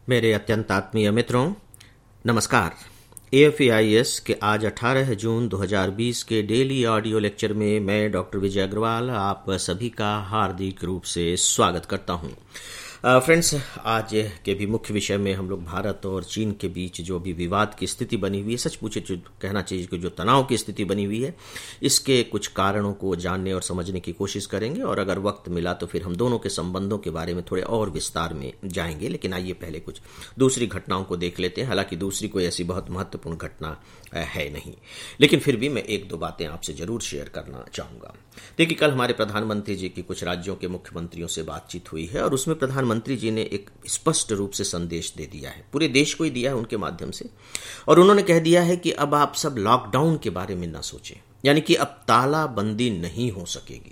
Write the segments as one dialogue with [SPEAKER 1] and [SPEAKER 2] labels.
[SPEAKER 1] मेरे अत्यंत आत्मीय मित्रों, नमस्कार। AFAIS के आज 18 जून 2020 के डेली ऑडियो लेक्चर में मैं डॉक्टर विजय अग्रवाल आप सभी का हार्दिक रूप से स्वागत करता हूं। फ्रेंड्स, आज के भी मुख्य विषय में हम लोग भारत और चीन के बीच जो भी विवाद की स्थिति बनी हुई है, सच पूछे तो कहना चाहिए कि जो तनाव की स्थिति बनी हुई है, इसके कुछ कारणों को जानने और समझने की कोशिश करेंगे और अगर वक्त मिला तो फिर हम दोनों के संबंधों के बारे में थोड़े और विस्तार में जाएंगे। लेकिन आइए पहले कुछ दूसरी घटनाओं को देख लेते हैं। हालांकि दूसरी कोई ऐसी बहुत महत्वपूर्ण घटना है नहीं, लेकिन फिर भी मैं एक दो बातें आपसे जरूर शेयर करना चाहूंगा। देखिए, कल हमारे प्रधानमंत्री जी की कुछ राज्यों के मुख्यमंत्रियों से बातचीत हुई है और उसमें प्रधानमंत्री जी ने एक स्पष्ट रूप से संदेश दे दिया है, पूरे देश को ही दिया है उनके माध्यम से, और उन्होंने कह दिया है कि अब आप सब लॉकडाउन के बारे में ना सोचें, यानी कि अब तालाबंदी नहीं हो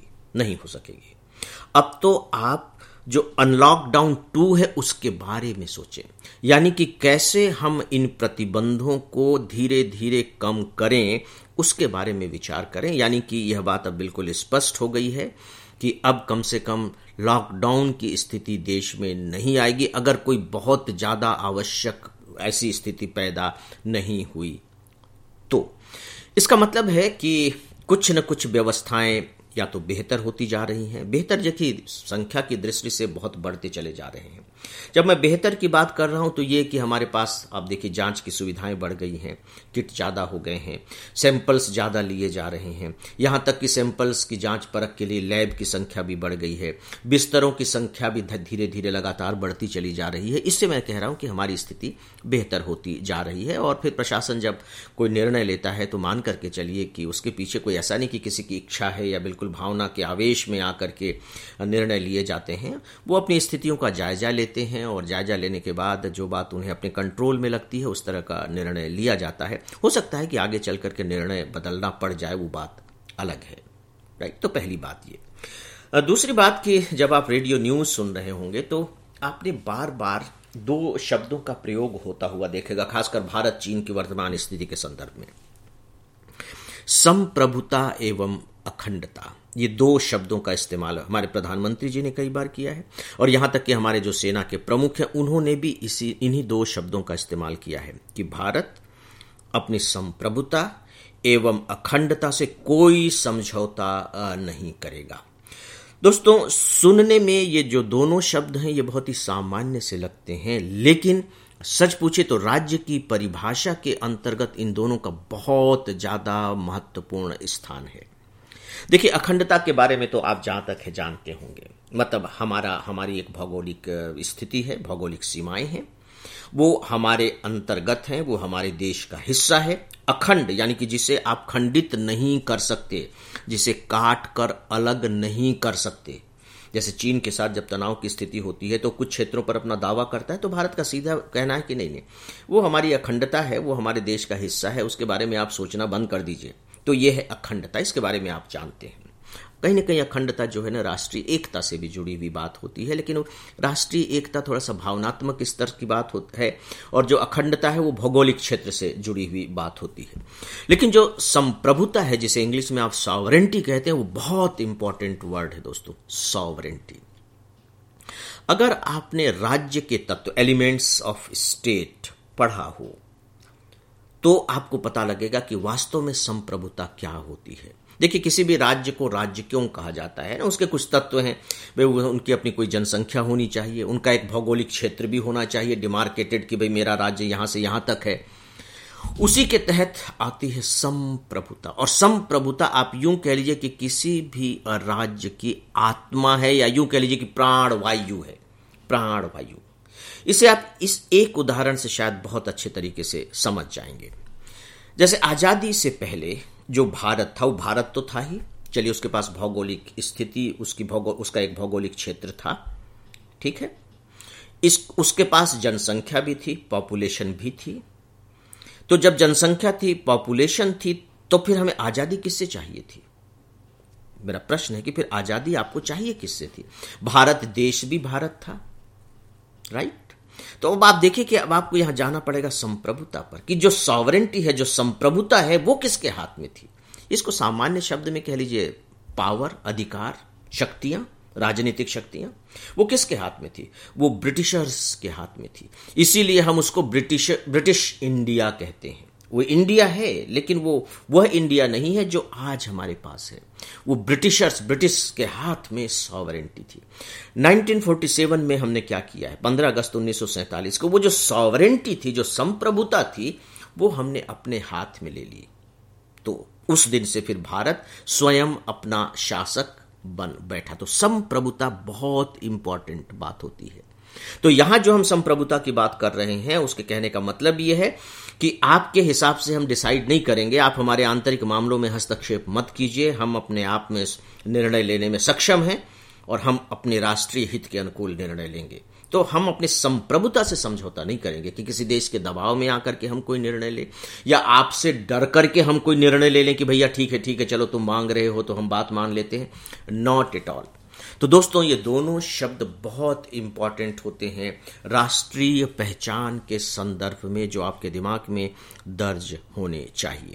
[SPEAKER 1] सकेगी। अब तो आप जो अनलॉकडाउन 2 है उसके बारे में सोचें, यानी कि कैसे हम इन प्रतिबंधों को धीरे धीरे कम करें उसके बारे में विचार करें। यानी कि यह बात अब बिल्कुल स्पष्ट हो गई है कि अब कम से कम लॉकडाउन की स्थिति देश में नहीं आएगी अगर कोई बहुत ज्यादा आवश्यक ऐसी स्थिति पैदा नहीं हुई तो। इसका मतलब है कि कुछ न कुछ व्यवस्थाएं या तो बेहतर होती जा रही हैं, बेहतर जबकि संख्या की दृष्टि से बहुत बढ़ते चले जा रहे हैं। जब मैं बेहतर की बात कर रहा हूं तो ये कि हमारे पास आप देखिए जांच की सुविधाएं बढ़ गई हैं, किट ज्यादा हो गए हैं, सैंपल्स ज्यादा लिए जा रहे हैं, यहां तक कि सैंपल्स की जांच परख के लिए लैब की संख्या भी बढ़ गई है, बिस्तरों की संख्या भी धीरे धीरे लगातार बढ़ती चली जा रही है। इससे मैं कह रहा हूं कि हमारी स्थिति बेहतर होती जा रही है। और फिर प्रशासन जब कोई निर्णय लेता है तो मान करके चलिए कि उसके पीछे कोई ऐसा नहीं कि किसी की इच्छा है या बिल्कुल भावना के आवेश में आकर के निर्णय लिए जाते हैं। वो अपनी स्थितियों का जायजा लेते हैं और जायजा लेने के बाद जो बात उन्हें अपने कंट्रोल में लगती है उस तरह का निर्णय लिया जाता है। हो सकता है कि आगे चल करके निर्णय बदलना पड़ जाए, वो बात अलग है, राइट। तो पहली बात ये। दूसरी बात कि जब आप रेडियो न्यूज सुन रहे होंगे तो आपने बार बार दो शब्दों का प्रयोग होता हुआ देखेगा, खासकर भारत चीन की वर्तमान स्थिति के संदर्भ में। संप्रभुता एवं अखंडता, ये दो शब्दों का इस्तेमाल हमारे प्रधानमंत्री जी ने कई बार किया है और यहां तक कि हमारे जो सेना के प्रमुख हैं उन्होंने भी इन्हीं दो शब्दों का इस्तेमाल किया है कि भारत अपनी संप्रभुता एवं अखंडता से कोई समझौता नहीं करेगा। दोस्तों, सुनने में ये जो दोनों शब्द हैं ये बहुत ही सामान्य से लगते हैं, लेकिन सच पूछे तो राज्य की परिभाषा के अंतर्गत इन दोनों का बहुत ज्यादा महत्वपूर्ण स्थान है। देखिए, अखंडता के बारे में तो आप जहां तक है जानते होंगे, मतलब हमारी एक भौगोलिक स्थिति है, भौगोलिक सीमाएं हैं, वो हमारे अंतर्गत हैं, वो हमारे देश का हिस्सा है। अखंड यानी कि जिसे आप खंडित नहीं कर सकते, जिसे काट कर अलग नहीं कर सकते। जैसे चीन के साथ जब तनाव की स्थिति होती है तो कुछ क्षेत्रों पर अपना दावा करता है, तो भारत का सीधा कहना है कि नहीं, वो हमारी अखंडता है, वो हमारे देश का हिस्सा है, उसके बारे में आप सोचना बंद कर दीजिए। तो ये है अखंडता, इसके बारे में आप जानते हैं। कहीं ना कहीं अखंडता जो है ना राष्ट्रीय एकता से भी जुड़ी हुई बात होती है, लेकिन राष्ट्रीय एकता थोड़ा सा भावनात्मक स्तर की बात है और जो अखंडता है वो भौगोलिक क्षेत्र से जुड़ी हुई बात होती है। लेकिन जो संप्रभुता है, जिसे इंग्लिश में आप सॉवरेंटी कहते हैं, वो बहुत इंपॉर्टेंट वर्ड है दोस्तों, सॉवरेंटी। अगर आपने राज्य के तत्व एलिमेंट्स ऑफ स्टेट पढ़ा हो तो आपको पता लगेगा कि वास्तव में संप्रभुता क्या होती है। देखिए, किसी भी राज्य को राज्य क्यों कहा जाता है ना, उसके कुछ तत्व हैं। भाई उनकी अपनी कोई जनसंख्या होनी चाहिए, उनका एक भौगोलिक क्षेत्र भी होना चाहिए डिमार्केटेड कि भाई मेरा राज्य यहां से यहां तक है। उसी के तहत आती है संप्रभुता। और संप्रभुता आप यूं कह लीजिए कि किसी भी राज्य की आत्मा है, या यूं कह लीजिए कि प्राण वायु है, प्राण वायु। इसे आप इस एक उदाहरण से शायद बहुत अच्छे तरीके से समझ जाएंगे। जैसे आजादी से पहले जो भारत था वो भारत तो था ही, चलिए उसके पास भौगोलिक स्थिति, उसका एक भौगोलिक क्षेत्र था, ठीक है। उसके पास जनसंख्या भी थी, पॉपुलेशन भी थी। तो जब जनसंख्या थी, पॉपुलेशन थी, तो फिर हमें आजादी किससे चाहिए थी? मेरा प्रश्न है कि फिर आजादी आपको चाहिए किससे थी? भारत देश भी भारत था, राइट। तो अब आप देखिए कि अब आपको यहां जाना पड़ेगा संप्रभुता पर, कि जो सॉवरेंटी है, जो संप्रभुता है, वो किसके हाथ में थी? इसको सामान्य शब्द में कह लीजिए पावर, अधिकार, शक्तियां, राजनीतिक शक्तियां, वो किसके हाथ में थी? वो ब्रिटिशर्स के हाथ में थी। इसीलिए हम उसको ब्रिटिश इंडिया कहते हैं। वो इंडिया है, लेकिन वह इंडिया नहीं है जो आज हमारे पास है। वो ब्रिटिश के हाथ में सॉवरेंटी थी। 1947 में हमने क्या किया है? 15 अगस्त 1947 को वो जो सॉवरेंटी थी, जो संप्रभुता थी, वो हमने अपने हाथ में ले ली। तो उस दिन से फिर भारत स्वयं अपना शासक बन बैठा। तो संप्रभुता बहुत इंपॉर्टेंट बात होती है। तो यहां जो हम संप्रभुता की बात कर रहे हैं, उसके कहने का मतलब यह है कि आपके हिसाब से हम डिसाइड नहीं करेंगे, आप हमारे आंतरिक मामलों में हस्तक्षेप मत कीजिए। हम अपने आप में निर्णय लेने में सक्षम हैं और हम अपने राष्ट्रीय हित के अनुकूल निर्णय लेंगे। तो हम अपनी संप्रभुता से समझौता नहीं करेंगे कि किसी देश के दबाव में आकर के हम कोई निर्णय ले, या आपसे डर करके हम कोई निर्णय ले लें कि भैया ठीक है चलो तुम मांग रहे हो तो हम बात मान लेते हैं। Not at all. तो दोस्तों, ये दोनों शब्द बहुत इंपॉर्टेंट होते हैं राष्ट्रीय पहचान के संदर्भ में, जो आपके दिमाग में दर्ज होने चाहिए।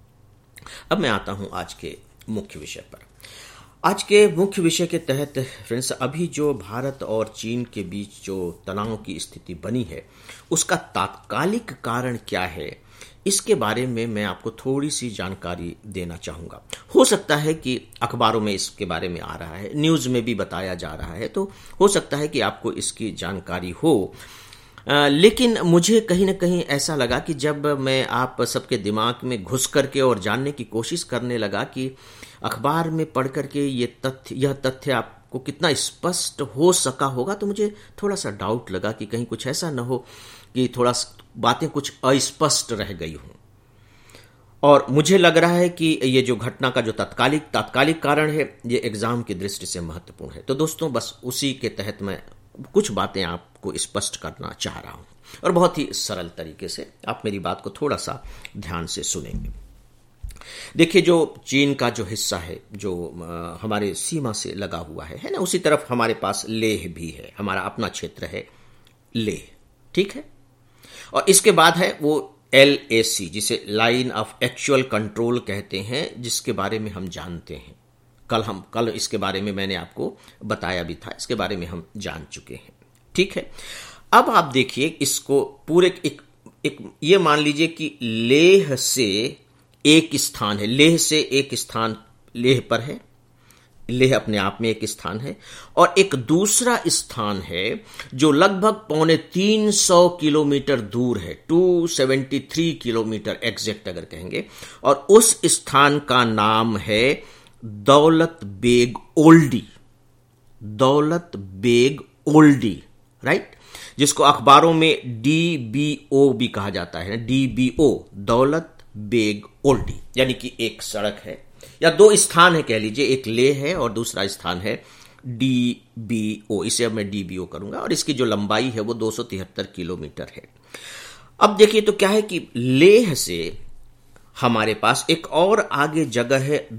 [SPEAKER 1] अब मैं आता हूं आज के मुख्य विषय पर। आज के मुख्य विषय के तहत फ्रेंड्स, अभी जो भारत और चीन के बीच जो तनाव की स्थिति बनी है, उसका तात्कालिक कारण क्या है, इसके बारे में मैं आपको थोड़ी सी जानकारी देना चाहूंगा। हो सकता है कि अखबारों में इसके बारे में आ रहा है, न्यूज में भी बताया जा रहा है, तो हो सकता है कि आपको इसकी जानकारी हो। लेकिन मुझे कहीं ना कहीं ऐसा लगा कि जब मैं आप सबके दिमाग में घुस करके और जानने की कोशिश करने लगा कि अखबार में पढ़ करके यह तथ्य आपको कितना स्पष्ट हो सका होगा, तो मुझे थोड़ा सा डाउट लगा कि कहीं कुछ ऐसा न हो कि थोड़ा बातें कुछ अस्पष्ट रह गई हों। और मुझे लग रहा है कि ये जो घटना का जो तात्कालिक कारण है, ये एग्जाम की दृष्टि से महत्वपूर्ण है। तो दोस्तों, बस उसी के तहत मैं कुछ बातें आपको स्पष्ट करना चाह रहा हूं, और बहुत ही सरल तरीके से आप मेरी बात को थोड़ा सा ध्यान से सुनेंगे। देखिए, जो चीन का जो हिस्सा है, जो हमारे सीमा से लगा हुआ है ना, उसी तरफ हमारे पास लेह भी है, हमारा अपना क्षेत्र है लेह, ठीक है। और इसके बाद है वो LAC, जिसे लाइन ऑफ एक्चुअल कंट्रोल कहते हैं, जिसके बारे में हम जानते हैं। कल इसके बारे में मैंने आपको बताया भी था, इसके बारे में हम जान चुके हैं, ठीक है। अब आप देखिए इसको पूरे एक ये मान लीजिए कि लेह से एक स्थान है, लेह से एक स्थान लेह पर है, लेह अपने आप में एक स्थान है, और एक दूसरा स्थान है जो लगभग 350 किलोमीटर दूर है, 273 किलोमीटर एग्जैक्ट अगर कहेंगे, और उस स्थान का नाम है दौलत बेग ओल्डी, राइट, जिसको अखबारों में DBO भी कहा जाता है, DBO, दौलत बेग ओल्डी, यानी कि एक सड़क है या दो स्थान है कह लीजिए, एक लेह है और दूसरा स्थान है DBO। इसे अब मैं DBO करूंगा, और इसकी जो लंबाई है वो 273 किलोमीटर है। अब देखिए तो क्या है कि लेह से हमारे पास एक और आगे जगह है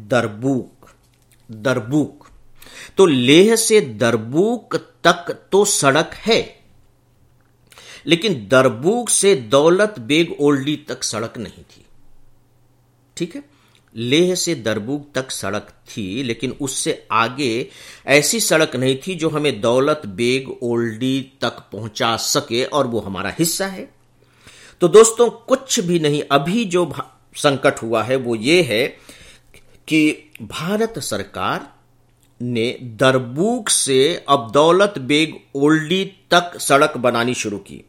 [SPEAKER 1] दरबूक। तो लेह से दरबूक तक तो सड़क है, लेकिन दरबूक से दौलत बेग ओल्डी तक सड़क नहीं थी, ठीक है। लेह से दरबूक तक सड़क थी, लेकिन उससे आगे ऐसी सड़क नहीं थी जो हमें दौलत बेग ओल्डी तक पहुंचा सके, और वो हमारा हिस्सा है। तो दोस्तों, कुछ भी नहीं, अभी जो संकट हुआ है वो ये है कि भारत सरकार ने दरबूक से अब दौलत बेग ओल्डी तक सड़क बनानी शुरू की।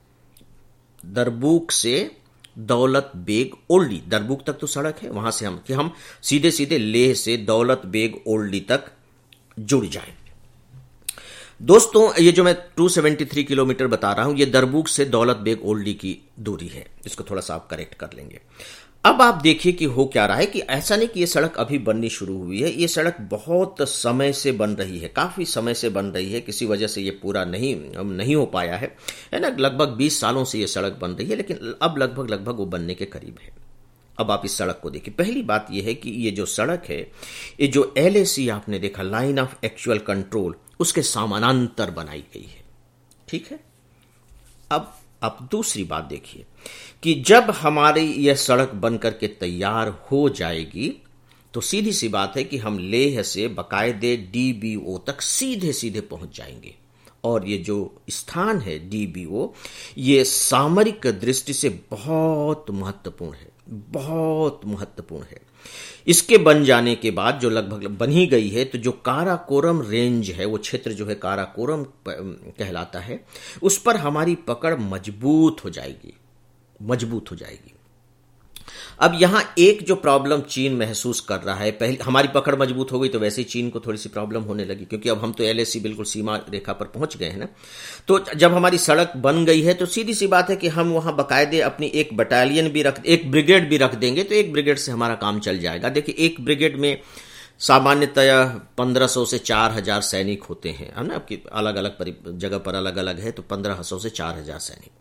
[SPEAKER 1] दरबूक से दौलत बेग ओल्डी, दरबूक तक तो सड़क है, वहां से हम सीधे लेह से दौलत बेग ओल्डी तक जुड़ जाए। दोस्तों, ये जो मैं 273 किलोमीटर बता रहा हूं, ये दरबूक से दौलत बेग ओल्डी की दूरी है, इसको थोड़ा सा आप करेक्ट कर लेंगे। अब आप देखिए कि हो क्या रहा है कि ऐसा नहीं कि ये सड़क अभी बननी शुरू हुई है, ये सड़क बहुत समय से बन रही है, काफी समय से बन रही है, किसी वजह से ये पूरा नहीं हो पाया है ना। लगभग 20 सालों से ये सड़क बन रही है, लेकिन अब लगभग वो बनने के करीब है। अब आप इस सड़क को देखिए। पहली बात यह है कि ये जो सड़क है, ये जो LAC आपने देखा, लाइन ऑफ एक्चुअल कंट्रोल, उसके समानांतर बनाई गई है, ठीक है। अब दूसरी बात देखिए कि जब हमारी यह सड़क बनकर के तैयार हो जाएगी, तो सीधी सी बात है कि हम लेह से बाकायदे डीबीओ तक सीधे सीधे पहुंच जाएंगे। और ये जो स्थान है डीबीओ, ये सामरिक दृष्टि से बहुत महत्वपूर्ण है, बहुत महत्वपूर्ण है। इसके बन जाने के बाद जो लगभग बन ही गई है, तो जो काराकोरम रेंज है, वो क्षेत्र जो है काराकोरम कहलाता है, उस पर हमारी पकड़ मजबूत हो जाएगी, मजबूत हो जाएगी। अब यहां एक जो प्रॉब्लम चीन महसूस कर रहा है, पहले हमारी पकड़ मजबूत हो गई तो वैसे ही चीन को थोड़ी सी प्रॉब्लम होने लगी, क्योंकि अब हम तो एलएसी बिल्कुल सीमा रेखा पर पहुंच गए हैं ना। तो जब हमारी सड़क बन गई है तो सीधी सी बात है कि हम वहां बाकायदे अपनी एक बटालियन भी एक ब्रिगेड भी रख देंगे, तो एक ब्रिगेड से हमारा काम चल जाएगा। देखिए, एक ब्रिगेड में सामान्यतया 1500 से 4000 सैनिक होते हैं, है ना। आपकी अलग अलग जगह पर अलग अलग है, तो 1500 से 4000 सैनिक।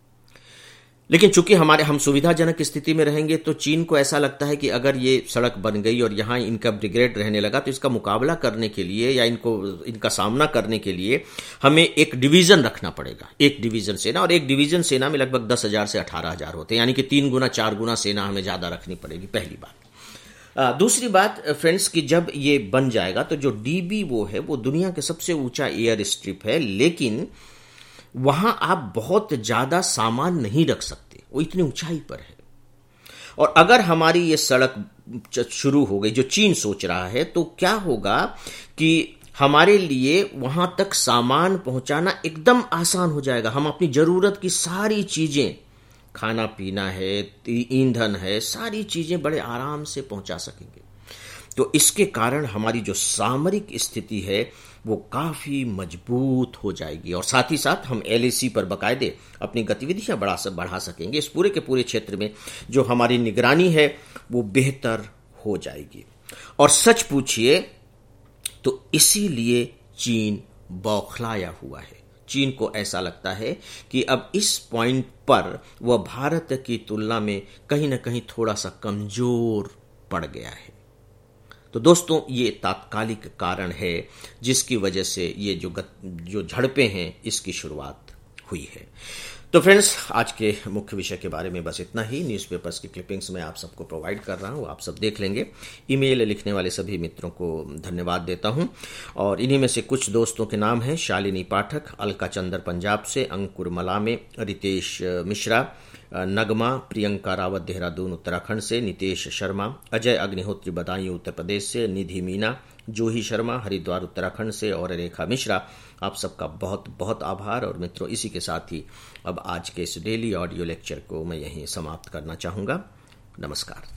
[SPEAKER 1] लेकिन चूंकि हम सुविधाजनक स्थिति में रहेंगे, तो चीन को ऐसा लगता है कि अगर ये सड़क बन गई और यहां इनका ब्रिगेड रहने लगा, तो इसका मुकाबला करने के लिए या इनका सामना करने के लिए हमें एक डिवीजन रखना पड़ेगा, एक डिवीजन सेना। और एक डिवीजन सेना में लगभग 10,000 से 18,000 होते हैं, यानी कि 3 गुना 4 गुना सेना हमें ज्यादा रखनी पड़ेगी, पहली बात। दूसरी बात फ्रेंड्स, कि जब ये बन जाएगा तो जो डीबी वो है, वो दुनिया के सबसे ऊंचा एयर स्ट्रिप है, लेकिन वहां आप बहुत ज्यादा सामान नहीं रख सकते, वो इतनी ऊंचाई पर है। और अगर हमारी ये सड़क शुरू हो गई, जो चीन सोच रहा है, तो क्या होगा कि हमारे लिए वहां तक सामान पहुंचाना एकदम आसान हो जाएगा। हम अपनी जरूरत की सारी चीजें, खाना पीना है, ईंधन है, सारी चीजें बड़े आराम से पहुंचा सकेंगे। तो इसके कारण हमारी जो सामरिक स्थिति है वो काफी मजबूत हो जाएगी, और साथ ही साथ हम एलएसी पर बाकायदे अपनी गतिविधियां बढ़ा सकेंगे। इस पूरे के पूरे क्षेत्र में जो हमारी निगरानी है वो बेहतर हो जाएगी। और सच पूछिए तो इसीलिए चीन बौखलाया हुआ है। चीन को ऐसा लगता है कि अब इस पॉइंट पर वह भारत की तुलना में कहीं ना कहीं थोड़ा सा कमजोर पड़ गया है। तो दोस्तों, ये तात्कालिक कारण है जिसकी वजह से ये जो झड़पें हैं इसकी शुरुआत हुई है। तो फ्रेंड्स, आज के मुख्य विषय के बारे में बस इतना ही। न्यूज़पेपर्स की क्लिपिंग्स मैं आप सबको प्रोवाइड कर रहा हूं, आप सब देख लेंगे। ईमेल लिखने वाले सभी मित्रों को धन्यवाद देता हूं, और इन्हीं में से कुछ दोस्तों के नाम हैं: शालिनी पाठक, अलका चंदर पंजाब से, अंकुर मलामे, रितेश मिश्रा, नगमा, प्रियंका रावत देहरादून उत्तराखंड से, नितेश शर्मा, अजय अग्निहोत्री बदायूं उत्तर प्रदेश से, निधि मीना, जूही शर्मा हरिद्वार उत्तराखंड से, और रेखा मिश्रा। आप सबका बहुत बहुत आभार। और मित्रों, इसी के साथ ही अब आज के इस डेली ऑडियो लेक्चर को मैं यहीं समाप्त करना चाहूंगा। नमस्कार।